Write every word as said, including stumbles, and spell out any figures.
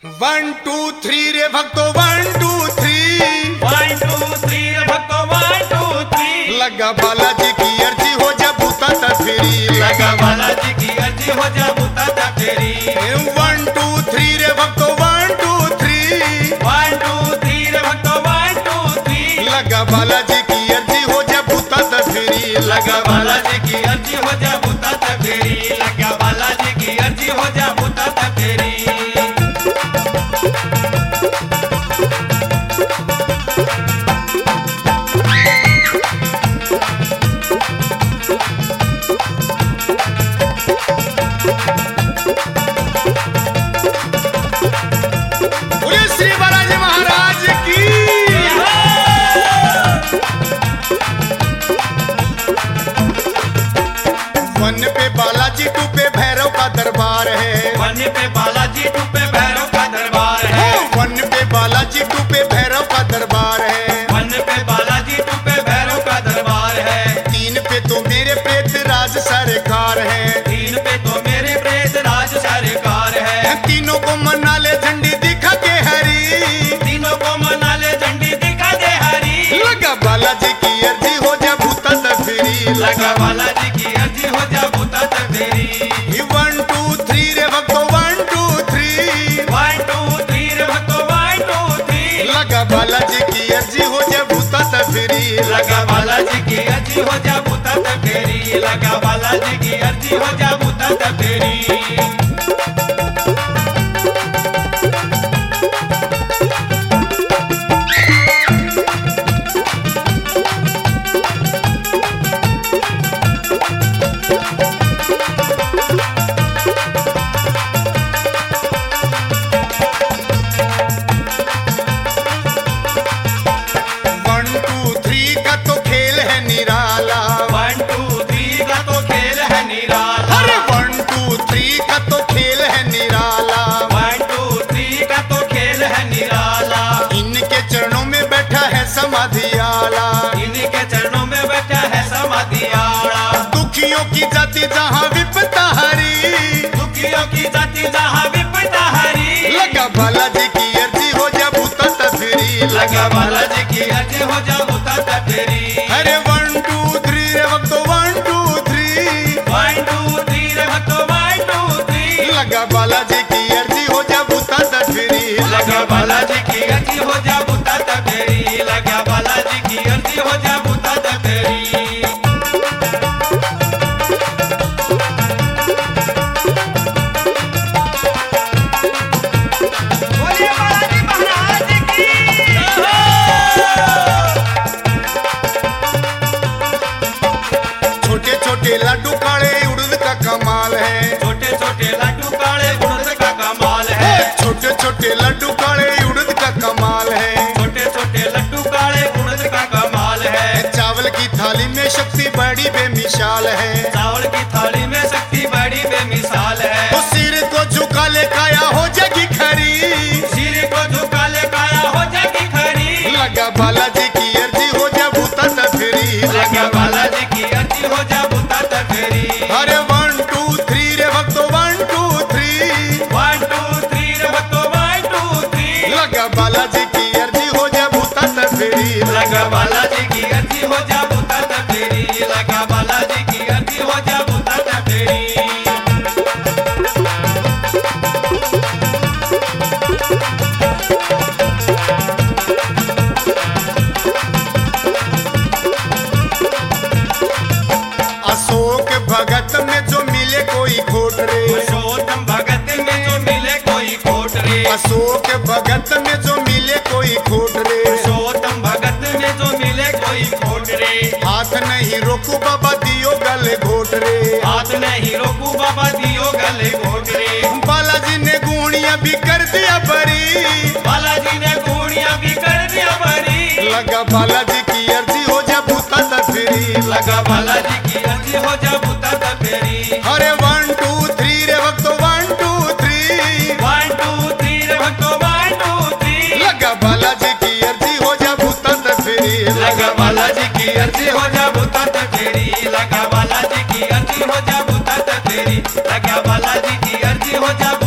वन two three रे भक्तो one two three one two three रे भक्तो वन टू थ्री। लगा बालाजी की अर्जी हो जा बूता ता फेरी लगा बालाजी की अर्जी हो जा बूता ता फेरी। वन टू थ्री रे भक्तो one two three one two three रे भक्तो वन टू थ्री। लगा बालाजी की अर्जी हो जा बूता ता फेरी लगा बालाजी की अर्जी हो जा बूता ता फेरी। लगा बालाजी की अर्जी हो जा बूता ता फेरी। श्री बालाजी महाराज की वन पे बालाजी टू पे भैरव का दरबार है। वन पे बालाजी टू पे भैरव का दरबार है। वन पे बालाजी टू पे भैरव का दरबार है। वन पे बालाजी टू पे भैरव का दरबार है। तीन पे तो मेरे प्रेत राज सरकार है। तीन पे तो मेरे प्रेत राज सरकार है। तीनों को मना ले झंडी दिखा के हरी तीनों को मना ले झंडी दिखा दे हरी। लगा बालाजी की अर्जी हो जा भूता तफरी लगा बालाजी की अर्जी हो जा बूता ता फेरी। वन टू थ्री रे भक्तो one two three one two three रे भक्तो वन टू थ्री। लगा बालाजी की अर्जी हो जा भूता तफरी लगा बालाजी की अर्जी हो जा बूता ता फेरी। लगा बालाजी की अर्जी हो जा बूता ता फेरी। वन टू थ्री का तो खेल है निराला। वन टू थ्री का तो खेल है निराला। अरे वन टू थ्री का तो खेल है निराला। वन टू थ्री का तो खेल है निराला। इनके चरणों में बैठा है समाधि आला। इन्हीं के चरणों में बैठा है समाधि आड़ा। दुखियों की जाति जहाँ विपता हरी दुखियों की जाति जहाँ विपदा हरी। लगा बालाजी की अर्जी हो जा भूता तफरी लगा बालाजी की अर्जी हो जा बूता ता फेरी। अरे वन टू थ्री रे भक्तो one two three one two three रे भक्तो वन टू थ्री। लगा बालाजी की अर्जी हो जा भूता तफरी लगा बालाजी की अर्जी हो जा बूता ता फेरी। लगा बालाजी की अर्जी हो जा बूता ता फेरी। बोलिए बालाजी महाराज की छोटे छोटे लड्डू काले उड़द का कमाल है। छोटे छोटे लड्डू काले उड़द का कमाल है। छोटे छोटे लड्डू काले उड़द का कमाल है। छोटे छोटे लड्डू काले उड़द का कमाल है। चावल की थाली में शक्ति बड़ी बेमिसाल है। चावल की थाली में शक्ति बड़ी बेमिसाल है। वो सिर को झुका ले काया हो जाएगी खरी सिर को झुका ले काया हो जाएगी खरी। लगा बालाजी की अर्जी हो जा भूता तफरी लगा बालाजी की अर्जी हो जा बूता ता फेरी। अरे वन टू थ्री रे भक्तो one two three one two three रे भक्तो वन टू थ्री। लगा बालाजी की अर्जी हो जा भूता तफरी लगा बालाजी की अर्जी हो जा बूता ता फेरी। लगा बालाजी की अर्जी हो जा बूता ता फेरी। अशोक भगत में जो मिले कोई खोट रे पुरुषोत्तम भगत में जो मिले कोई खोट रे। अशोक भगत में जो मिले कोई खोट रे पुरुषोत्तम भगत में जो मिले कोई खोट रे। हाथ नहीं रोकू बाबा दियो गले घोट रे हाथ नहीं रोकू बाबा दियो गले घोट रे। बालाजी ने गुणिया भी कर दिया बरी बालाजी ने गुड़िया भी कर दिया भरी। लगा बालाजी की अर्जी हो जा भूता तफरी लगा बालाजी की अर्जी हो जा बूता ता फेरी। अरे वन टू थ्री रे भक्तो one two three one two three रे भक्तो वन टू थ्री। लगा बालाजी की अर्जी हो जा भूता तफरी लगा बालाजी की अर्जी हो जा बूता ता फेरी। लगा बालाजी की अर्जी हो जा बूता ता फेरी। लगा बालाजी की अर्जी हो जा